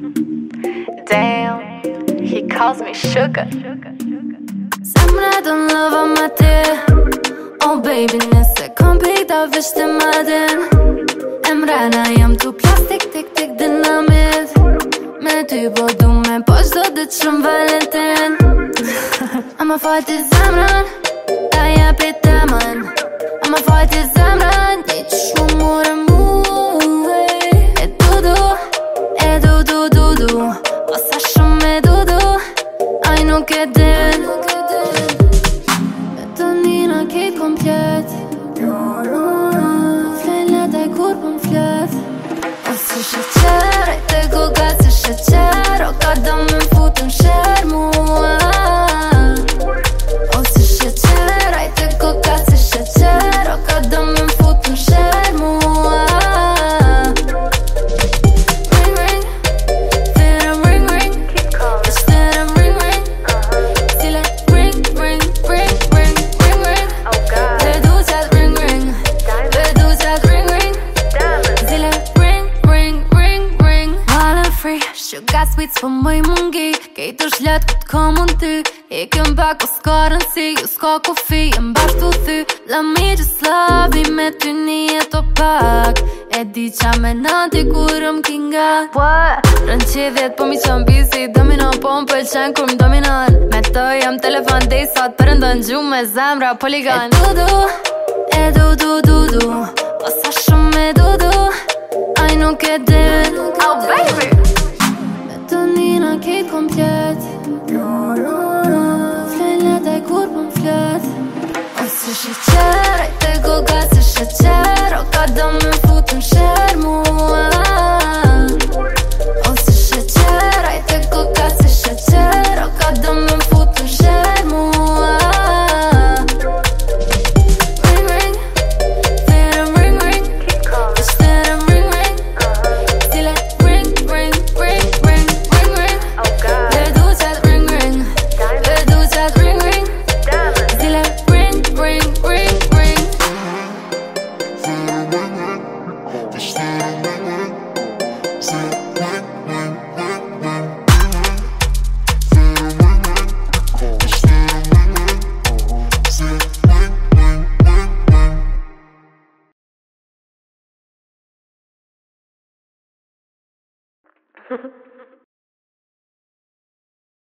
Damn, he calls me sugar. Zemra don't love me ty. Oh baby, nëse kom pejta veç të madin. Emrena jam tu plastik, tik, tik, dinamit. Me ty po du me po qdo dit shumë Valentin. Ama fajti zemran, ta jepi temen. Ama fajti zemran, një që shumë mure mu. E du, osa shumë e du, aj nuk e din. Betonina kejt komplet. Flenet aj kur pëm flet. O si sheqer, aj te goga si sheqer. O ka do me m'fut në sher mua. O si sheqer, aj te goga si sheqer. O ka do me m'fut në sher mua. Ring, ring, vetëm ring, ring. Veç vetëm ring, ring. Stile ring, ring, ring, ring, ring, ring. Dhe du qat ring, ring. Dhe du qat ring, ring. Stile ring, ring, ring, ring. Walla free, sugar sweets po mëj mungi. Kejt është let këtë ka mund ty. I këm pak o s'karën si, ju s'ka kofi. Jem bashtu thy, la mi just love me. Me ty një jeto pak. E di qa me nati kur kinga. Rën qidhjet po mi qëm pisi. Domino po më pëlqen kur m'dominon. Me të jam telefon dhe i sot përëndon gjumë me zemra poligon. E du, osa shumë e du, aj nuk e din. Oh baby, Betonina kejt komplet. Flenet aj kur pëm flet. O si sheqer, aj te goga si sheqer. O ka do me m'fut në sher mua. O si sheqer, aj te goga si sheqer. O ka do me m'fut në sher mua. Ring, ring, vetëm ring, ring. Veç vetëm ring, ring. Stile ring, ring, ring, ring, ring, ring. Dhe du qat ring, ring. Dhe du qat ring, ring. Stile ring, ring, ring, ring.